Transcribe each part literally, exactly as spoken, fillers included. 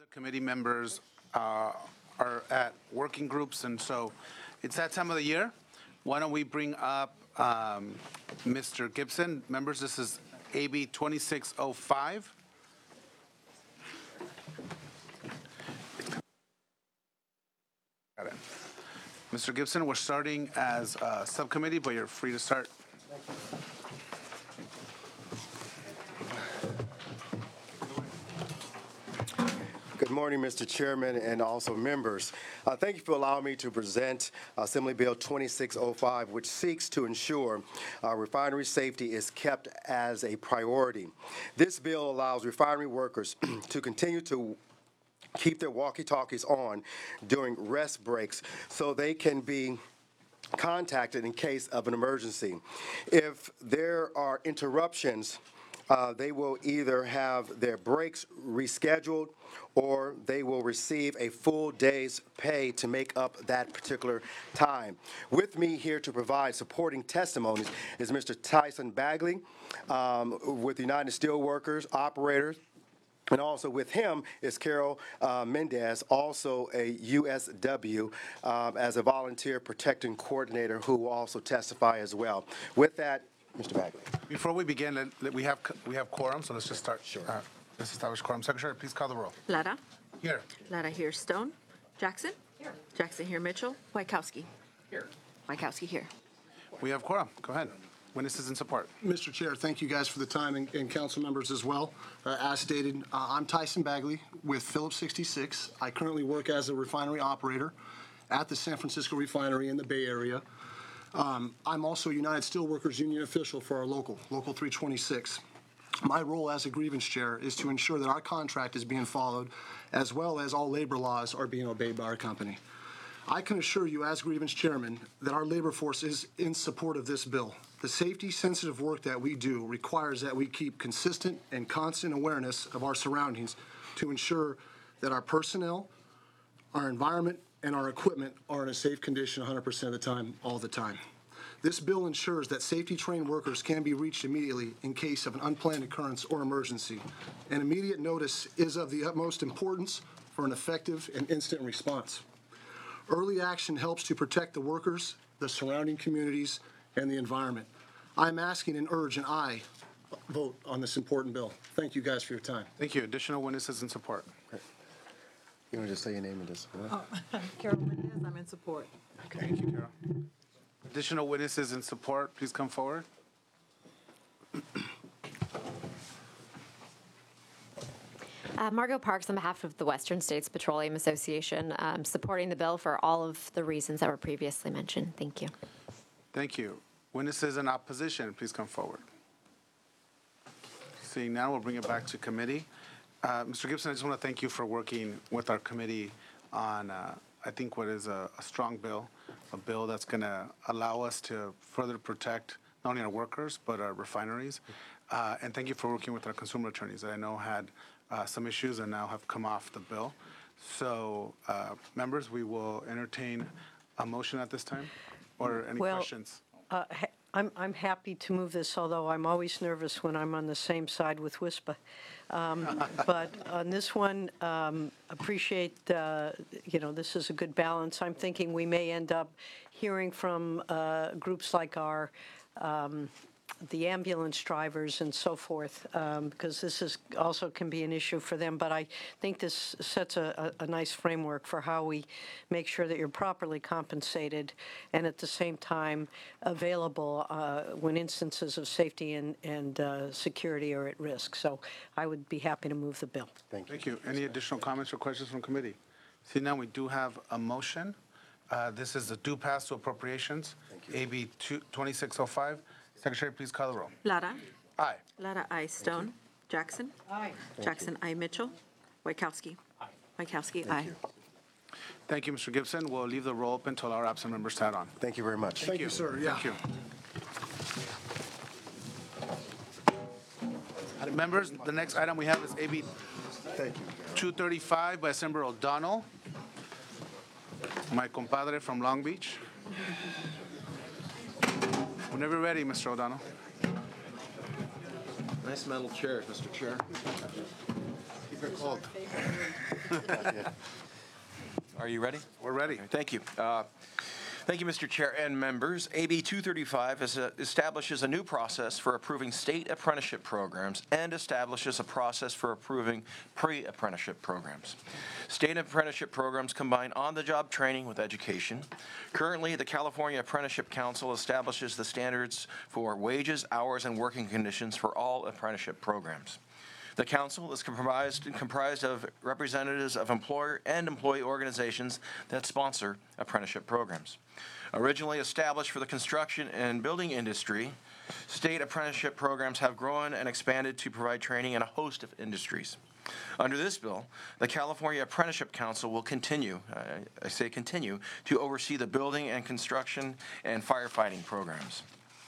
committee members uh, are at working groups, and so it's that time of the year. Why don't we bring up um, Mister Gibson? Members, this is A B twenty-six oh five. Got it. Mister Gibson, we're starting as a subcommittee, but you're free to start. Good morning, Mister Chairman, and also members. Uh, thank you for allowing me to present Assembly Bill twenty-six oh five, which seeks to ensure uh, refinery safety is kept as a priority. This bill allows refinery workers to continue to keep their walkie-talkies on during rest breaks so they can be contacted in case of an emergency. If there are interruptions, uh, they will either have their breaks rescheduled or they will receive a full day's pay to make up that particular time. With me here to provide supporting testimonies is Mister Tyson Bagley um, with United Steelworkers Operators. And also with him is Carol uh, Mendez, also a U S W, um, as a volunteer protection coordinator who will also testify as well. With that, Mister Bagley. Before we begin, let- let- we have we have quorum, so let's just start. Sure. Uh, let's establish quorum. Secretary, please call the roll. Lara. Here. Lara here. Stone. Jackson. Here. Jackson here. Mitchell. Wykowski. Here. Wykowski here. We have quorum. Go ahead. Witnesses in support. Mister Chair, thank you guys for the time, and, and council members as well. Uh, as stated, uh, I'm Tyson Bagley with Phillips sixty-six. I currently work as a refinery operator at the San Francisco refinery in the Bay Area. Um, I'm also a United Steelworkers Union official for our local, Local three twenty-six. My role as a grievance chair is to ensure that our contract is being followed, as well as all labor laws are being obeyed by our company. I can assure you as grievance chairman that our labor force is in support of this bill. The safety-sensitive work that we do requires that we keep consistent and constant awareness of our surroundings to ensure that our personnel, our environment, and our equipment are in a safe condition one hundred percent of the time, all the time. This bill ensures that safety-trained workers can be reached immediately in case of an unplanned occurrence or emergency. And immediate notice is of the utmost importance for an effective and instant response. Early action helps to protect the workers, the surrounding communities, and the environment. I'm asking and urge an aye vote on this important bill. Thank you guys for your time. Thank you. Additional witnesses in support. You want to just say your name and just? Oh, Carol Mendez, I'm in support. Thank you, Carol. Additional witnesses in support, please come forward. Uh, Margot Parks on behalf of the Western States Petroleum Association, um, supporting the bill for all of the reasons that were previously mentioned. Thank you. Thank you. Witnesses in opposition, please come forward. Seeing now, we'll bring it back to committee. Uh, Mister Gibson, I just want to thank you for working with our committee on, uh, I think, what is a, a strong bill, a bill that's going to allow us to further protect not only our workers, but our refineries. Uh, and thank you for working with our consumer attorneys that I know had uh, some issues and now have come off the bill. So, uh, members, we will entertain a motion at this time, or any Well, questions? Uh, ha- I'm, I'm happy to move this, although I'm always nervous when I'm on the same side with WISPA. Um, But on this one, um, appreciate, uh, you know, this is a good balance. I'm thinking we may end up hearing from uh, groups like our, um, the ambulance drivers and so forth, um, because this is also can be an issue for them. But I think this sets a, a, a nice framework for how we make sure that you're properly compensated and at the same time available uh, when instances of safety and, and uh, security are at risk. So I would be happy to move the bill. Thank you. Thank you. Any additional comments or questions from committee? See, now we do have a motion. Uh, This is the due pass to appropriations, A B twenty-six oh five. Secretary, please call the roll. Lara. Aye. Lara I. Stone. Jackson. Aye. Jackson I. Mitchell. Wykowski. Aye. Wykowski aye. Thank you, Mister Gibson. We'll leave the roll open until our absent members stand on. Thank you very much. Thank you, sir. Yeah. Thank you. Uh, Members, the next item we have is A B two thirty-five by Senator O'Donnell, my compadre from Long Beach. Whenever you're ready, Mister O'Donnell. Nice metal chairs, Mister Chair. Are you ready? We're ready. Thank you. Uh, Thank you, Mister Chair and members. A B two thirty-five is a- establishes a new process for approving state apprenticeship programs and establishes a process for approving pre-apprenticeship programs. State apprenticeship programs combine on-the-job training with education. Currently, the California Apprenticeship Council establishes the standards for wages, hours, and working conditions for all apprenticeship programs. The council is comprised, comprised of representatives of employer and employee organizations that sponsor apprenticeship programs. Originally established for the construction and building industry, state apprenticeship programs have grown and expanded to provide training in a host of industries. Under this bill, the California Apprenticeship Council will continue, uh, I say continue, to oversee the building and construction and firefighting programs.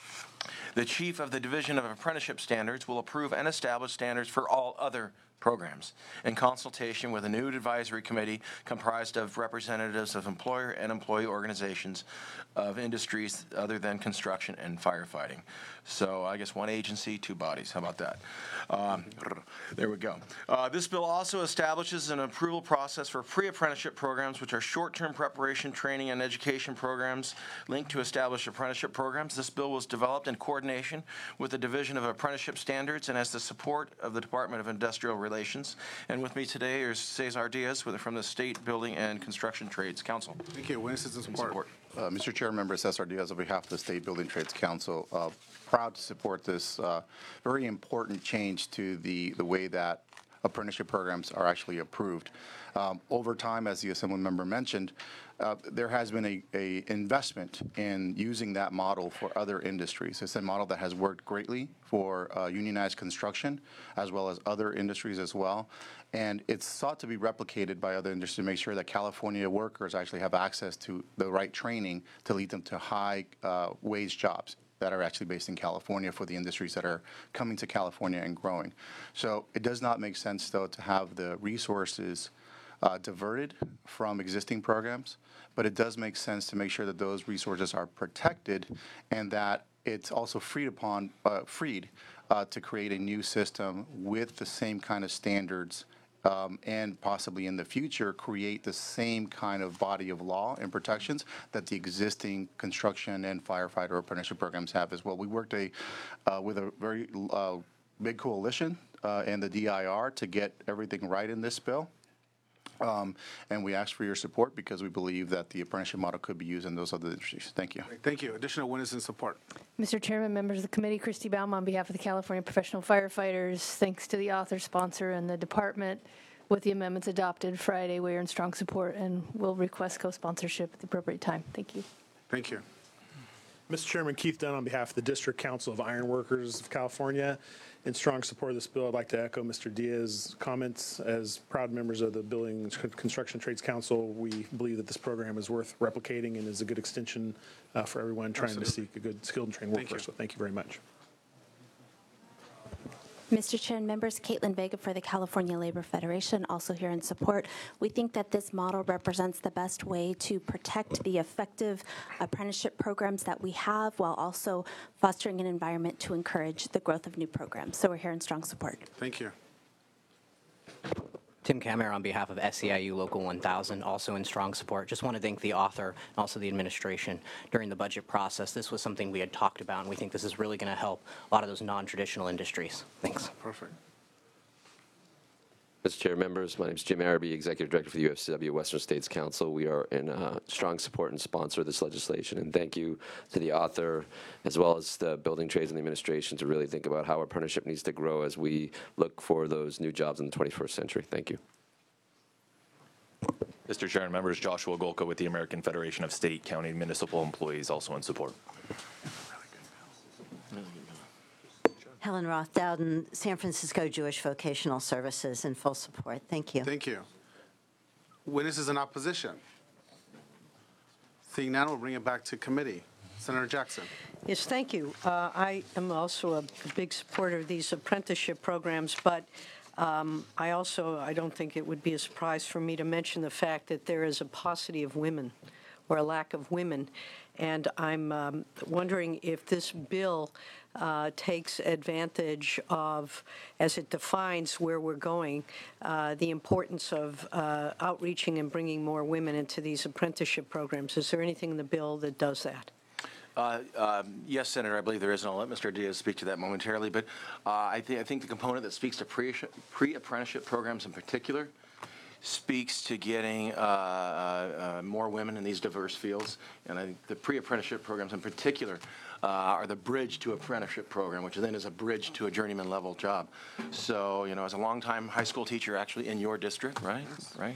The chief of the Division of Apprenticeship Standards will approve and establish standards for all other programs in consultation with a new advisory committee comprised of representatives of employer and employee organizations of industries other than construction and firefighting. So I guess one agency, two bodies. How about that? Um, there we go. Uh, this bill also establishes an approval process for pre-apprenticeship programs, which are short-term preparation, training, and education programs linked to established apprenticeship programs. This bill was developed in coordination with the Division of Apprenticeship Standards and has the support of the Department of Industrial Relations. And with me today is Cesar Diaz with, from the State Building and Construction Trades Council. Thank you. Witnesses in support. Support. Uh, Mister Chair, members, Cesar Diaz on behalf of the State Building Trades Council. Uh, proud to support this uh, very important change to the, the way that apprenticeship programs are actually approved. Um, over time, as the Assembly member mentioned, uh, there has been a, a investment in using that model for other industries. It's a model that has worked greatly for uh, unionized construction as well as other industries as well. And it's sought to be replicated by other industries to make sure that California workers actually have access to the right training to lead them to high uh, wage jobs that are actually based in California for the industries that are coming to California and growing. So it does not make sense, though, to have the resources uh, diverted from existing programs, but it does make sense to make sure that those resources are protected and that it's also freed upon, uh, freed uh, to create a new system with the same kind of standards Um, and possibly in the future create the same kind of body of law and protections that the existing construction and firefighter apprenticeship programs have as well. We worked a uh, with a very uh, big coalition uh, and the D I R to get everything right in this bill. Um, and we ask for your support because we believe that the apprenticeship model could be used in those other industries. Thank you. Thank you. Additional witnesses in support. Mister Chairman, members of the committee, Christy Baum on behalf of the California Professional Firefighters. Thanks to the author, sponsor, and the department. With the amendments adopted Friday, we are in strong support and will request co-sponsorship at the appropriate time. Thank you. Thank you. Mister Chairman, Keith Dunn on behalf of the District Council of Iron Workers of California. In strong support of this bill, I'd like to echo Mister Diaz's comments. As proud members of the Building and Construction Trades Council, we believe that this program is worth replicating and is a good extension uh, for everyone trying Absolutely. to seek a good skilled and trained Thank workforce. you. So thank you very much. Mister Chair and members, Caitlin Vega for the California Labor Federation, also here in support. We think that this model represents the best way to protect the effective apprenticeship programs that we have while also fostering an environment to encourage the growth of new programs. So we're here in strong support. Thank you. Tim Kammer on behalf of S E I U Local one thousand, also in strong support. Just want to thank the author and also the administration during the budget process. This was something we had talked about, and we think this is really going to help a lot of those non-traditional industries. Thanks. Perfect. Mister Chair, members, my name is Jim Araby, Executive Director for the U F C W Western States Council. We are in uh, strong support and sponsor of this legislation, and thank you to the author as well as the building trades and the administration to really think about how apprenticeship needs to grow as we look for those new jobs in the twenty-first century. Thank you. Mister Chair and members, Joshua Golka with the American Federation of State, County, and Municipal Employees, also in support. Helen Roth Dowden, San Francisco Jewish Vocational Services, in full support. Thank you. Thank you. Witnesses in opposition? Seeing none, we'll bring it back to committee. Senator Jackson. Yes, thank you. Uh, I am also a big supporter of these apprenticeship programs, but um, I also, I don't think it would be a surprise for me to mention the fact that there is a paucity of women or a lack of women. And I'm um, wondering if this bill uh, takes advantage of, as it defines where we're going, uh, the importance of uh, outreaching and bringing more women into these apprenticeship programs. Is there anything in the bill that does that? Uh, um, Yes, Senator, I believe there is, and I'll let Mister Diaz speak to that momentarily. But uh, I think I think the component that speaks to pre- pre-apprenticeship programs in particular speaks to getting uh, uh, more women in these diverse fields. And I think the pre-apprenticeship programs in particular uh, are the bridge to apprenticeship program, which then is a bridge to a journeyman level job. So, you know, as a longtime high school teacher, actually in your district, right? Right.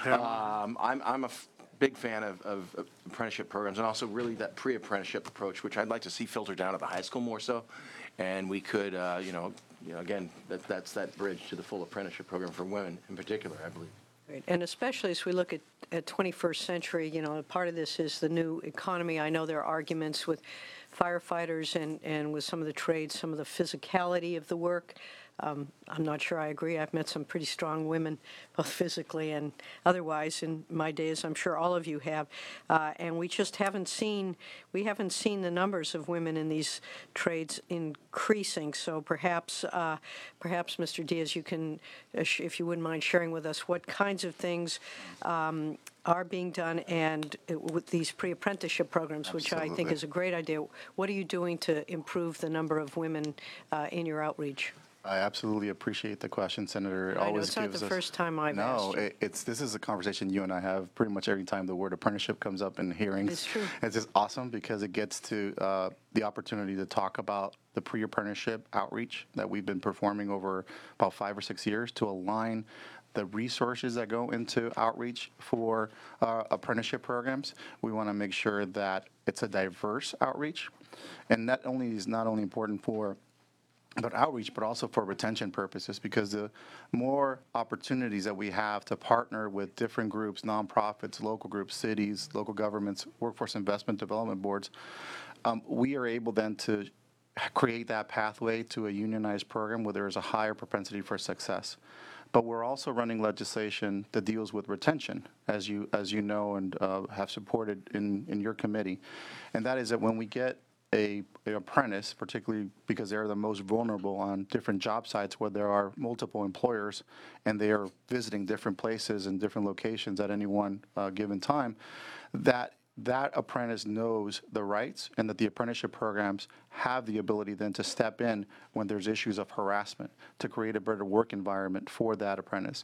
Um, I'm I'm a f- big fan of, of of apprenticeship programs, and also really that pre-apprenticeship approach, which I'd like to see filter down at the high school more so. And we could, uh, you know, you know, again, that, that's that bridge to the full apprenticeship program for women in particular, I believe. Great. And especially as we look at, at twenty-first century, you know, part of this is the new economy. I know there are arguments with firefighters and, and with some of the trades, some of the physicality of the work. Um, I'm not sure I agree. I've met some pretty strong women, both physically and otherwise, in my days. I'm sure all of you have. Uh, and we just haven't seen, we haven't seen the numbers of women in these trades increasing. So perhaps, uh, perhaps, Mister Diaz, you can, uh, sh- if you wouldn't mind sharing with us what kinds of things um, are being done, and uh, with these pre-apprenticeship programs, which I think Absolutely. is a great idea. What are you doing to improve the number of women uh, in your outreach? I absolutely appreciate the question, Senator. It I know, always it's not gives the us- first time I've no, asked you. it, it's this is a conversation you and I have pretty much every time the word apprenticeship comes up in hearings. It's true. It's just awesome because it gets to uh, the opportunity to talk about the pre-apprenticeship outreach that we've been performing over about five or six years to align the resources that go into outreach for uh, apprenticeship programs. We want to make sure that it's a diverse outreach, and that only is not only important for but outreach, but also for retention purposes, because the more opportunities that we have to partner with different groups, nonprofits, local groups, cities, local governments, workforce investment development boards, um, we are able then to create that pathway to a unionized program where there is a higher propensity for success. But we're also running legislation that deals with retention, as you as you know and uh, have supported in, in your committee, and that is that when we get A, an apprentice, particularly because they're the most vulnerable on different job sites where there are multiple employers and they are visiting different places and different locations at any one uh, given time, that that apprentice knows the rights and that the apprenticeship programs have the ability then to step in when there's issues of harassment to create a better work environment for that apprentice.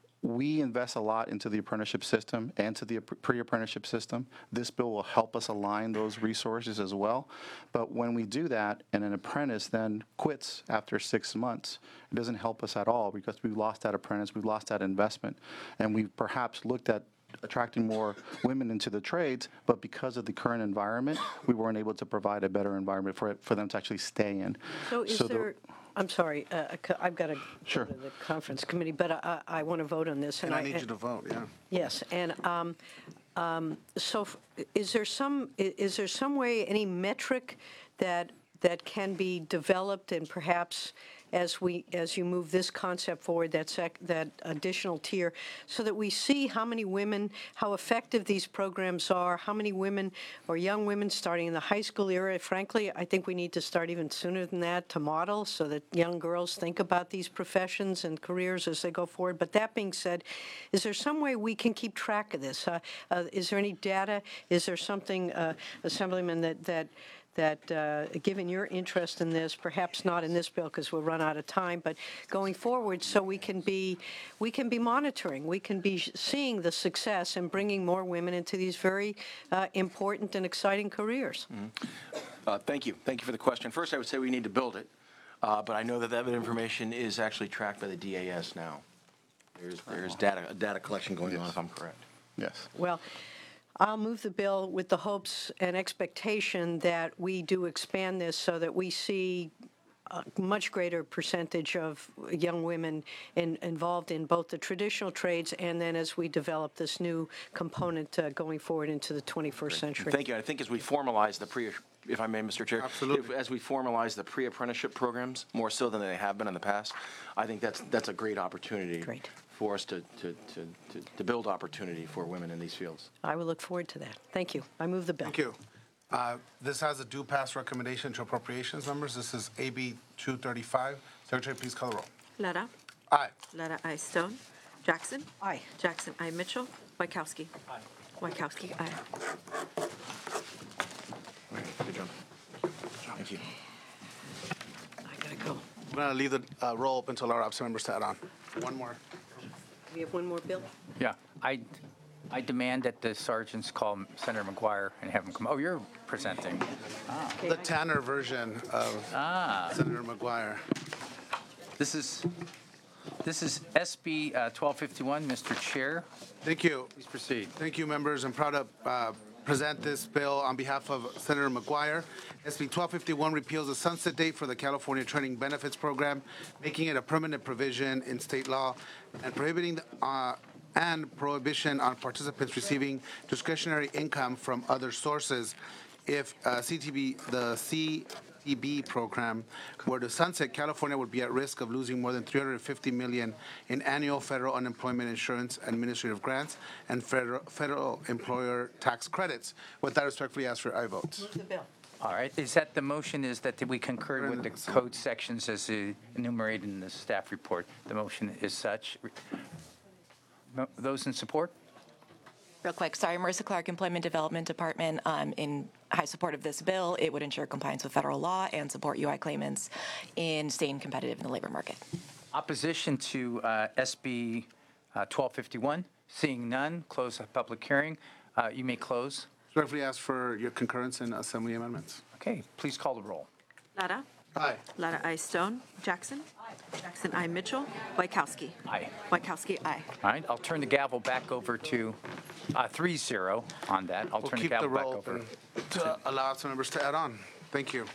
We invest a lot into the apprenticeship system and to the pre-apprenticeship system. This bill will help us align those resources as well. But when we do that and an apprentice then quits after six months, it doesn't help us at all because we've lost that apprentice, we've lost that investment. And we've perhaps looked at attracting more women into the trades, but because of the current environment, we weren't able to provide a better environment for for them to actually stay in. So is So the- there, I'm sorry, uh, I've got to Sure. go to the conference committee, but I, I want to vote on this. And I need you to vote, yeah. Yes, and um, um, so f- is there some, i- is there some way, any metric that, that can be developed and perhaps as we, as you move this concept forward, that sec, that additional tier, so that we see how many women, how effective these programs are, how many women or young women starting in the high school era? Frankly, I think we need to start even sooner than that to model so that young girls think about these professions and careers as they go forward. But that being said, is there some way we can keep track of this? Uh, uh, is there any data? Is there something, uh, Assemblyman, that, that that, uh, given your interest in this, perhaps not in this bill because we'll run out of time, but going forward, so we can be, we can be monitoring, we can be seeing the success and bringing more women into these very uh, important and exciting careers. Uh, Thank you. Thank you for the question. First, I would say we need to build it, uh, but I know that that information is actually tracked by the D A S now. There's, there's data, a data collection going on, if I'm correct. Yes. Well, I'll move the bill with the hopes and expectation that we do expand this so that we see a much greater percentage of young women in, involved in both the traditional trades and then as we develop this new component uh, going forward into the twenty-first century. Thank you. I think as we formalize the pre, if I may, Mister Chair. Absolutely. if- As we formalize the pre-apprenticeship programs, more so than they have been in the past, I think that's, that's a great opportunity. Great. For us to, to, to, to- to build opportunity for women in these fields. I will look forward to that. Thank you. I move the bill. Thank you. Uh, This has a due pass recommendation to appropriations, members. This is A B two thirty-five. Secretary, please call the roll. Lara, Aye. Lara, I. Stone. Jackson. Aye. Jackson, I. Mitchell. Wachowski. Aye. Wachowski, aye. Good job. Thank you. I gotta go. I'm going to leave the uh, roll open to allow our absent members to add on. One more. We have one more bill? Yeah, I, I demand that the sergeants call Senator McGuire and have him come. Oh, you're presenting. Ah. The Tanner version of Ah. Senator McGuire. This is, this is S B uh, twelve fifty-one, Mister Chair. Thank you. Please proceed. Thank you, members. I'm proud to uh, present this bill on behalf of Senator McGuire. S B twelve fifty-one repeals the sunset date for the California Training Benefits Program, making it a permanent provision in state law and prohibiting the, uh, and prohibition on participants receiving discretionary income from other sources. If uh, C T B, the C T B program were to sunset, California would be at risk of losing more than three hundred fifty million dollars in annual federal unemployment insurance administrative grants and federal, federal employer tax credits. With that, I respectfully ask for aye votes. Move the bill. All right, is that the motion, is that we concur with the code sections as uh, enumerated in the staff report? The motion is such. No- Those in support? Real quick, sorry, Marissa Clark, Employment Development Department. Um, in high support of this bill, it would ensure compliance with federal law and support U I claimants in staying competitive in the labor market. Opposition to uh, S B uh, twelve fifty-one? Seeing none, close the public hearing. Uh, You may close. Respectfully ask for your concurrence in assembly amendments. Okay, please call the roll. Lara, Aye. Lara, I. Stone. Jackson. Jackson, I. Mitchell. Wachowski. Aye. Wachowski, aye. All right, I'll turn the gavel back over to uh, three zero on that. I'll We'll turn the keep the gavel back roll over. open to allow absent members to add on. Thank you.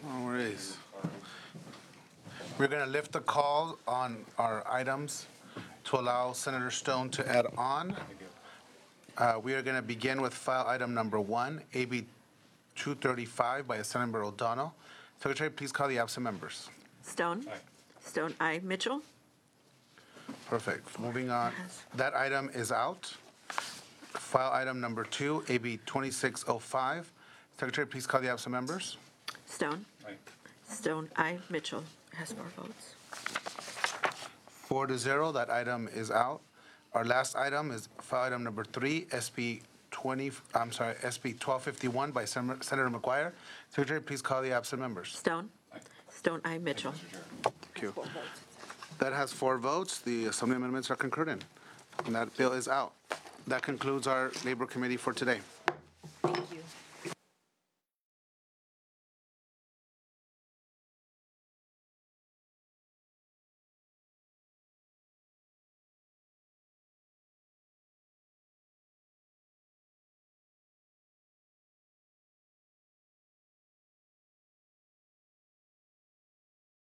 No worries. We're going to lift the call on our items to allow Senator Stone to add on. Uh, We are going to begin with file item number one, A B two thirty-five by Senator O'Donnell. Secretary, please call the absent members. Stone? Stone, aye. Mitchell? Perfect. Moving on. That item is out. File item number two, A B twenty-six oh five. Secretary, please call the absent members. Stone? Stone, aye. Mitchell has four votes. Four to zero, that item is out. Our last item is file item number three, S B twenty, I'm sorry, S B twelve fifty-one by Sen- Senator McGuire. Secretary, please call the absent members. Stone? Stone, aye. Mitchell? Thank you. That has four votes. The assembly amendments are concurrent, and that bill is out. That concludes our Labor Committee for today. Thank you.